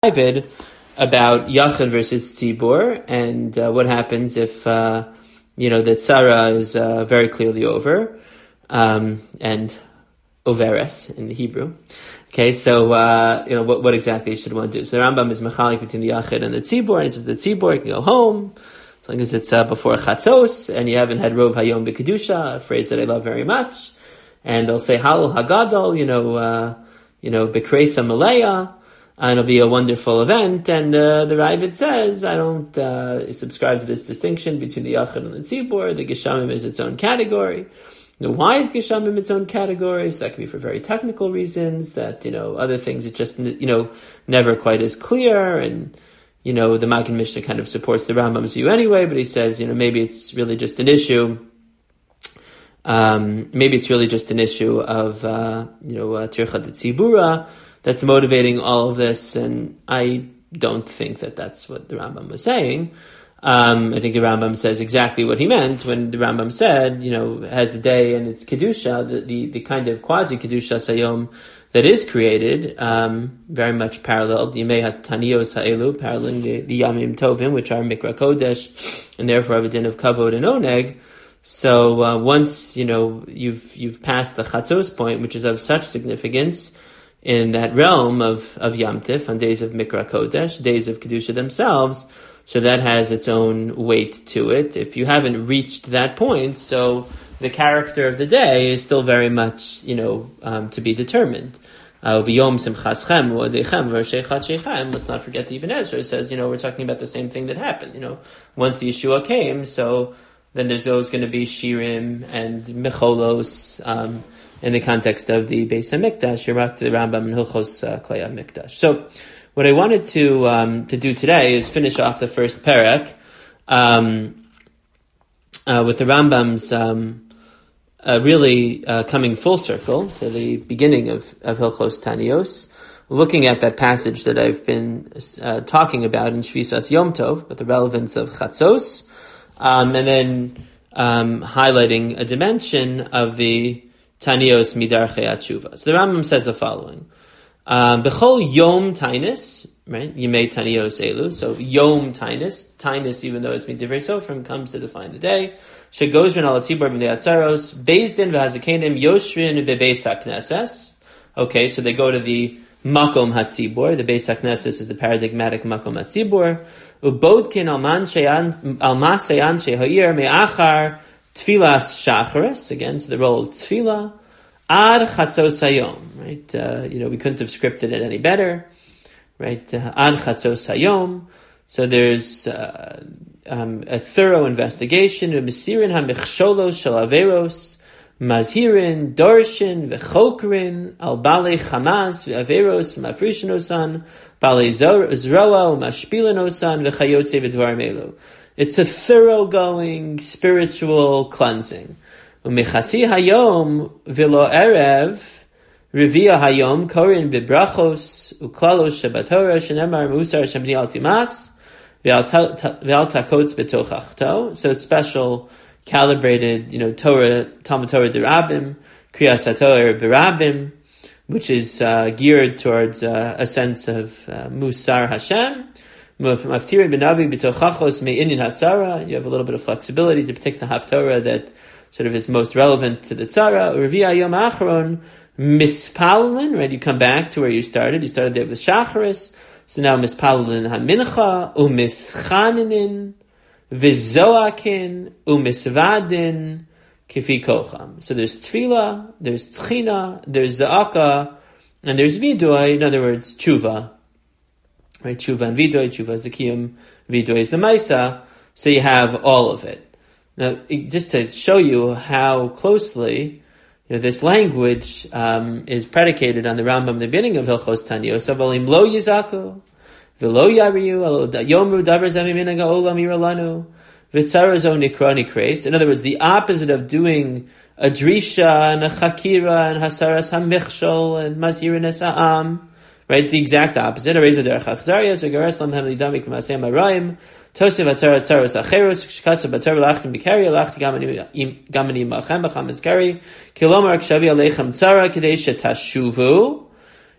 David about Yachid versus Tzibur and what happens if the tzara is very clearly over and overes in the Hebrew. Okay, so what exactly should one do? So the Rambam is mechalik between the Yachid and the Tzibur, and he says the Tzibur can go home as long as it's before Chatzos and you haven't had Rov Hayom B'Kedusha, a phrase that I love very much, and they'll say Halal Hagadol, B'Kreisa Malaya. And it'll be a wonderful event. And the Ravid says, I don't subscribe to this distinction between the Yachid and the Tzibur. The Geshamim is its own category. Why is Geshamim its own category? So that can be for very technical reasons, that, other things are just, never quite as clear. And, the Magen Mishnah kind of supports the Rambam's view anyway, but he says, maybe it's really just an issue. Maybe it's really just an issue of, Tircha de Tzibura, that's motivating all of this, and I don't think that that's what the Rambam was saying. I think the Rambam says exactly what he meant when the Rambam said, has the day and its Kedusha, the kind of quasi-Kedusha Sayom that is created, very much paralleled, Yimei HaTaniyos HaElu, paralleling the Yamim Tovim, which are Mikra Kodesh, and therefore have a din of Kavod and Oneg. So once, you've passed the Chatzos point, which is of such significance, in that realm of Yom Tif, on days of Mikra Kodesh, days of Kedusha themselves, so that has its own weight to it. If you haven't reached that point, so the character of the day is still very much, to be determined. Let's not forget the Ibn Ezra says, we're talking about the same thing that happened. Once the Yeshua came, so then there's always going to be Shirim and Mecholos, in the context of the Beis HaMikdash, Yirak to the Rambam and Hilchos Klei HaMikdash. So, what I wanted to do today is finish off the first parak with the Rambam's really coming full circle to the beginning of Hilchos Tanios, looking at that passage that I've been talking about in Shvisas Yom Tov, with the relevance of Chatzos, and then highlighting a dimension of the Tanios Midarchei Atshuva. So the Rambam says the following: B'chol Yom Tainus, right? Yimei Tanios Elu. So Yom Tainus, even though it's Midivrei Sofrim, comes to define the day. Shegozrin al Tzibur b'nei Atzaros, Beis Din v'Hazakenim Yoshrin beBeis HaKnesses. Okay, so they go to the Makom HaTzibur. The Beis HaKnesses is the paradigmatic Makom HaTzibur. Ubodkin al Masei Anshe Ha'ir Me'achar Tfilas Shacharis, again, so the role of Tfilah, Ad Chatzos Hayom, right? We couldn't have scripted it any better, right? Ad Chatzos Hayom. So there's a thorough investigation of Mesirin HaMichsholos Shel Averos, Mazhirin, Dorshin, V'chokrin, Al Balei Chamaz, V'Averos, Mafrishinosan, Balei Zroa, Mashpilinosan, V'chayotze V'dvarim Elu. It's a thoroughgoing spiritual cleansing. Umechatzi hayom v'lo erev revia hayom korin bibrachos uklalos shebatorah shenemar musar shemni al timas v'al takotz betochachto. So it's special, calibrated, Torah, Talmud Torah derabim, kriyas haTorah berabim, which is geared towards a sense of musar Hashem. You have a little bit of flexibility to pick the haftorah that sort of is most relevant to the tzara. Mispalin, right? You come back to where you started. You started there with shacharis. So now mispalin hamincha, umischaninin, vizoakin, umisvadin, kifi kocham. So there's tefillah, there's tchina, there's zaaka, and there's vidoy, in other words, tshuva. Right, tshuva and vidoy. Tshuva is the kiyum, vidoy is the maisa. So you have all of it. Now, just to show you how closely this language is predicated on the Rambam, the beginning of Hilchos Tanios. Avalim lo yizaku, v'lo yariyu, yomru davar zamiminaga olam yiralanu, v'tzara zo nikra nikres. In other words, the opposite of doing a drisha and a chakira and hasaras hamichshol and mazhirin esa'am. Right, the exact opposite. Areza derech achzarias v'gares lam hem lidamik v'masem arayim Tosiv atzara tzaros acheros shkasa batar lachtim bikari lachti gamani machem b'cham eskari kilomar kshavi aleichem tzara kadei shetashuvu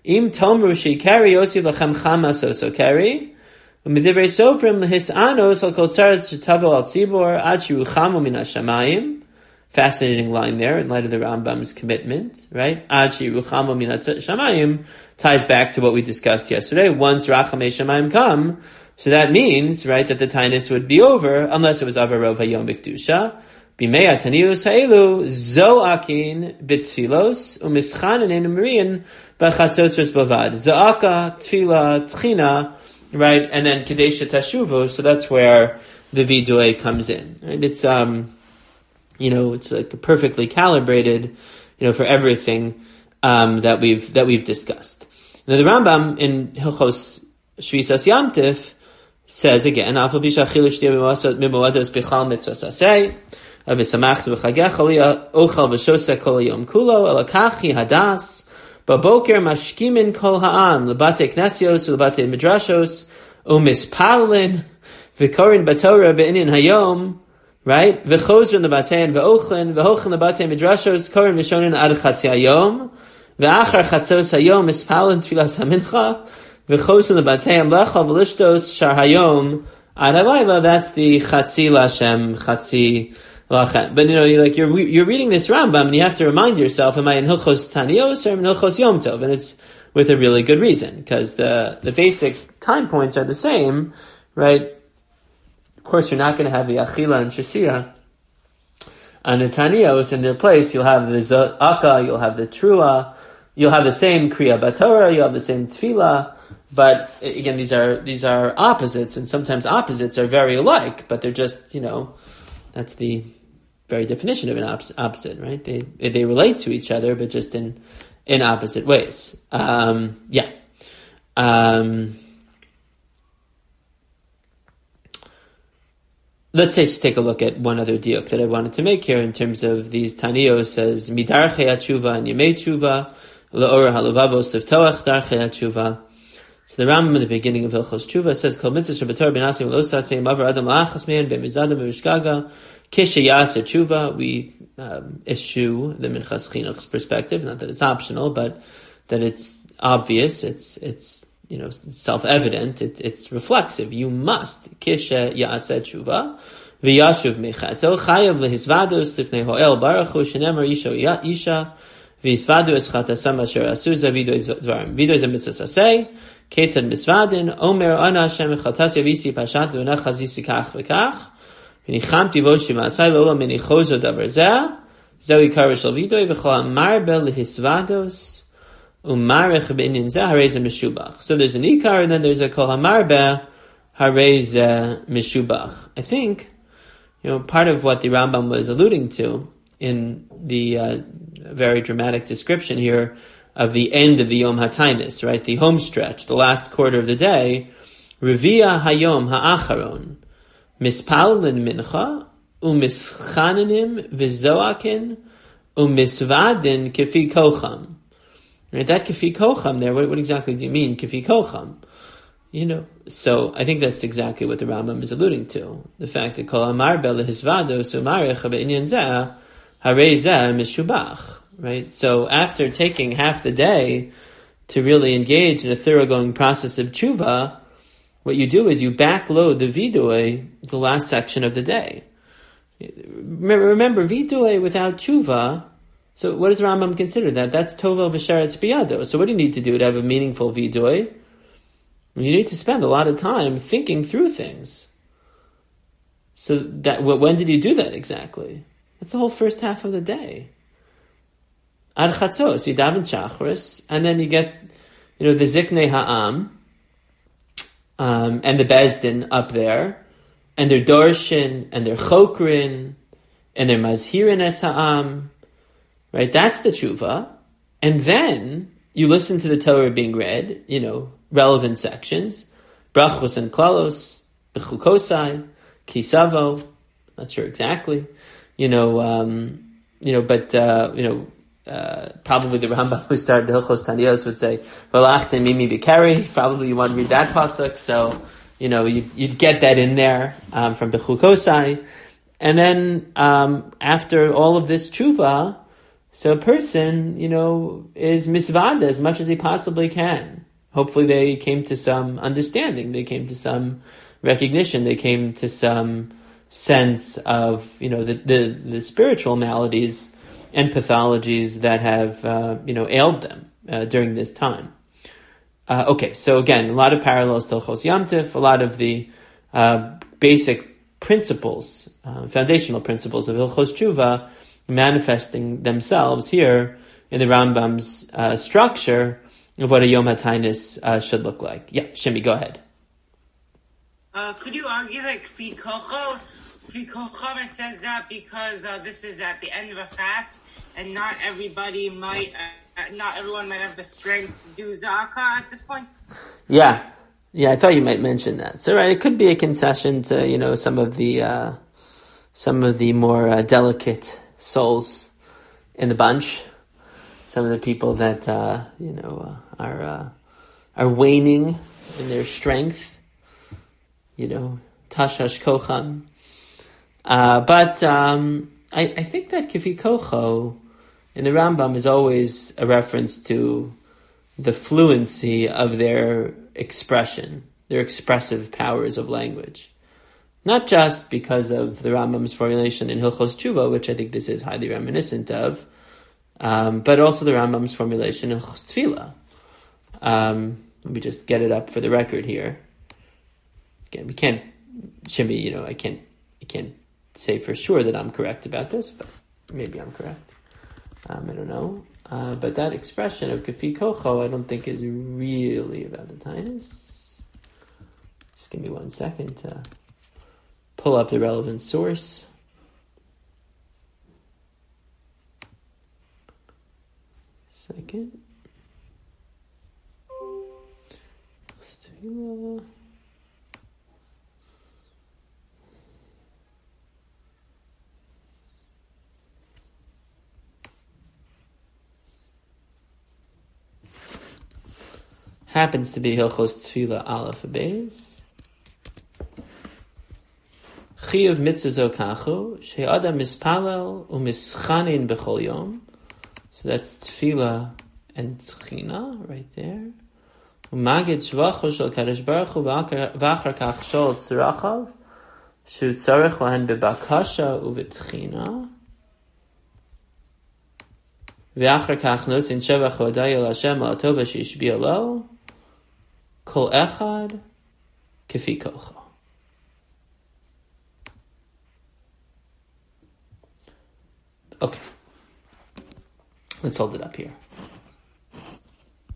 Im tomru sheikari yosiv lachem chamas oso keri, u'midivrei sofrim lehisanos al kol tzarat shetavo al tzibor ad shiruchamu min hashamayim. Fascinating line there in light of the Rambam's commitment, right? Ad shiruchamu min hashamayim ties back to what we discussed yesterday. Once rachamei shamayim come, so that means, right, that the tainus would be over unless it was avarov hayom b'kedusha. Bimei atanius ha'elu zoakin b'tfilos u'mischanin umriin b'chatzotzos bavad. Zoaka, tfila, tchina, right, and then kadesha tashuvu. So that's where the vidui comes in. Right? It's it's like perfectly calibrated, for everything that we've discussed. Now the Rambam in Hilchos Shvisas Yom Tif says again, Afal bisha chilush mimuados bichal mitzvos asay, avisamachtu v'chagecha liya ochal v'shoseh kol hayom kulo elakachi hadas baboker mashkimin kol ha'am lebate knesios lebate midrashos umispalin v'korin batorah be'inin hayom. Right? V'chozrin lebatein v'ochlin lebatei midrashos korin v'shonin ad chatzi hayom v'achar chatzos hayom mispalin tfilas hamincha v'chozrin lebatein lechal v'lishtos shar hayom ad halayla. That's the chatzi lashem, chatzi lachem. But you're reading this Rambam and you have to remind yourself, am I in Hilchos Tanios or in Hilchos Yom Tov? And it's with a really good reason, because the basic time points are the same, right? Of course, you're not going to have the Achila and Shasira on the Tanios. In their place, you'll have the Zaka, you'll have the Trua, you'll have the same Kriya Batorah, you'll have the same Tefillah. But again, these are opposites, and sometimes opposites are very alike, but they're just, that's the very definition of an opposite, right? They relate to each other, but just in opposite ways. Let's take a look at one other diuk that I wanted to make here in terms of these Tanios. Says midarchei hatshuva and yemei tshuva leor halavavos liftoach darchei hatshuva. So the Rambam in the beginning of Hilchos Tshuva says kol mitzvah shebator benasim lo sasei mavar adam la'achas me'en be'mizadam be'mishgaga kishayas tshuva. We issue the Minchas Chinuch's perspective, not that it's optional, but that it's obvious. It's self-evident. It's reflexive. You must kisha ya'aseh tshuva v'yashuv mechato chayav lehisvados lifnei ho'el baruchu shenemar isha v'hisvadu eschatasam asher asu zavidoy dvarim vidoy zemitzvos aseh ketzad misvadin omer ana Hashem chatas yavisi pashat v'nach chazisi kach v'kach v'nichamti voshi ma'asai lola menichozo davar zeh zewi karish al vidoy v'chol amarbe lehisvados. So there's an ikar, and then there's a kol hamarbe harez meshubach. I think, part of what the Rambam was alluding to in the very dramatic description here of the end of the Yom HaTainis, right? The home stretch, the last quarter of the day. Revia hayom ha'acharon mispalin mincha umischanenim v'zoakin umisvadin kefi kocham. Right, that kefi kocham there, what exactly do you mean, kefi kocham? So I think that's exactly what the Rambam is alluding to. The fact that kol amar belehizvado sumarech be'inyan zeh harei zeh mishubach. Right? So after taking half the day to really engage in a thoroughgoing process of tshuva, what you do is you backload the vidui, the last section of the day. Remember vidui without tshuva. So what does Rambam consider that? That's tovel v'sharetz biyado. So what do you need to do to have a meaningful vidui? You need to spend a lot of time thinking through things. So when did you do that exactly? That's the whole first half of the day. Ad chatzos, you daven chachris, and then you get, the ziknei ha'am, and the bezdin up there, and their dorshin, and their chokrin, and their mazhirin es ha'am. Right, that's the tshuva. And then you listen to the Torah being read, relevant sections, brachos and klalos, bechukosai, kisavo, not sure exactly, probably the Rambam who started the Hilchos Tanios would say, v'lachtem mimi b'keri, probably you want to read that pasuk, so, you'd get that in there, from bechukosai. And then, after all of this tshuva, So a person, is misvada as much as he possibly can. Hopefully they came to some understanding, they came to some recognition, they came to some sense of, the spiritual maladies and pathologies that have, ailed them during this time. Okay, so again, a lot of parallels to Hilchos Yom Tif, a lot of the basic principles, foundational principles of Hilchos Tshuva manifesting themselves here in the Rambam's structure of what a Yom HaTainus should look like. Yeah, Shimi, go ahead. Could you argue like Fi Kochov? Fi Kochov, it says that because this is at the end of a fast, and not everyone might have the strength to do Zakah at this point? Yeah, I thought you might mention that. So, right, it could be a concession to, some of the more delicate souls in the bunch. Some of the people that, are waning in their strength. Tashash Kocham. But I think that Kifi Kocho in the Rambam is always a reference to the fluency of their expression, their expressive powers of language. Not just because of the Rambam's formulation in Hilchos Tshuva, which I think this is highly reminiscent of, but also the Rambam's formulation in Hilchos Tefillah. Let me just get it up for the record here. Again, we can't, Shimi, I can't say for sure that I'm correct about this, but maybe I'm correct. I don't know. But that expression of Kafi Kocho, I don't think is really about the Tainus. Just give me 1 second to pull up the relevant source. Second. Happens to be Hilchos Tefillah Aleph Beis. Chiyuv mitzvah zokachu she'adam mispalel u'mischanin b'chol yom. So that's Tefillah and Tchina right there. U'magid shvachu shel Kadosh Baruch Hu v'achar kach shel tzirachav shu tzarech lahen bebakasha u'v'tchina. V'achar kach nosin shevach hodaya l'Hashem la'tova she'ishbiya lo. Kol echad kefi kocho. Okay. Let's hold it up here.